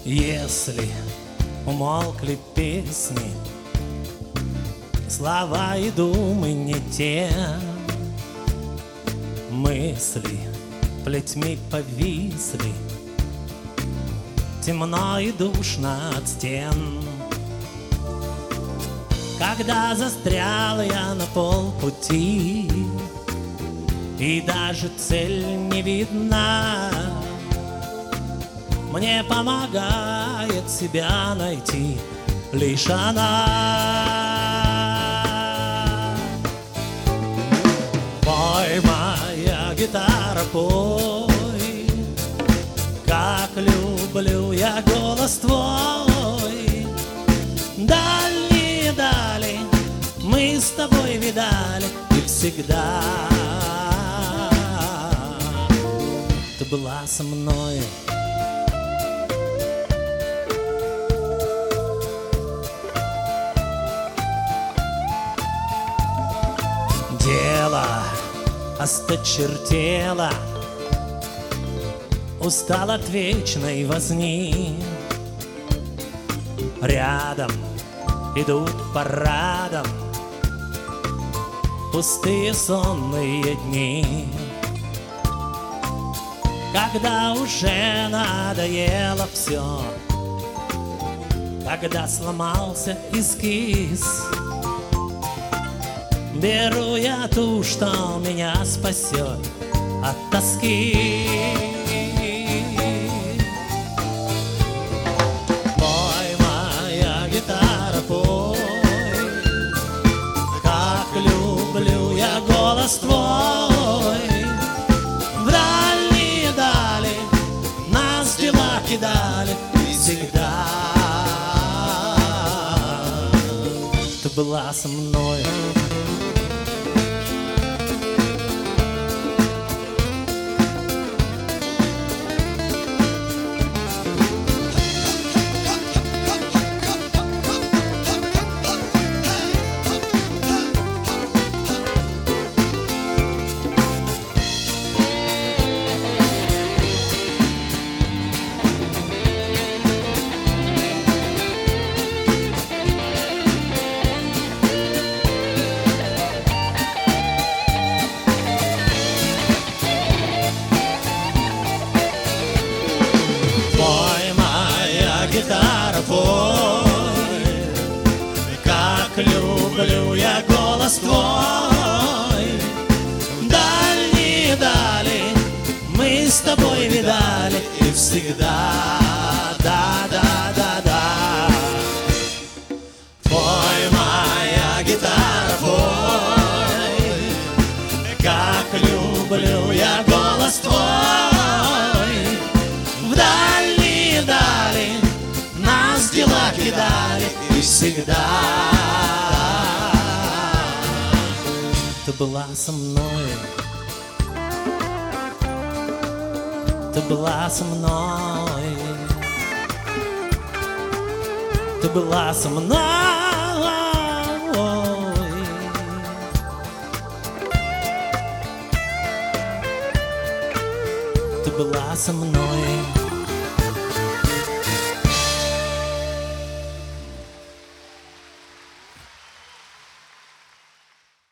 Если умолкли песни, слова и думы не те, мысли плетьми повисли, темно и душно от стен. Когда застрял я на полпути, и даже цель не видна, мне помогает себя найти лишь она. Пой, моя гитара, пой, как люблю я голос твой. Дальние дали мы с тобой видали, и всегда ты была со мной. Дело осточертело, устал от вечной возни. Рядом идут парадом пустые сонные дни. Когда уже надоело все, когда сломался эскиз, беру я ту, что меня спасет от тоски. Пой, моя гитара, пой, как люблю я голос твой. В дальние дали нас дела кидали, и всегда ты была со мной. Гитара, пой, как люблю я голос твой. Дальние дали мы с тобой видали, и всегда, да. Пой, моя гитара, пой, как люблю я голос твой. В дальние дали нас дела кидали, и всегда ты была со мной. Ты была со мной. Ты была со мной. Ты была со мной.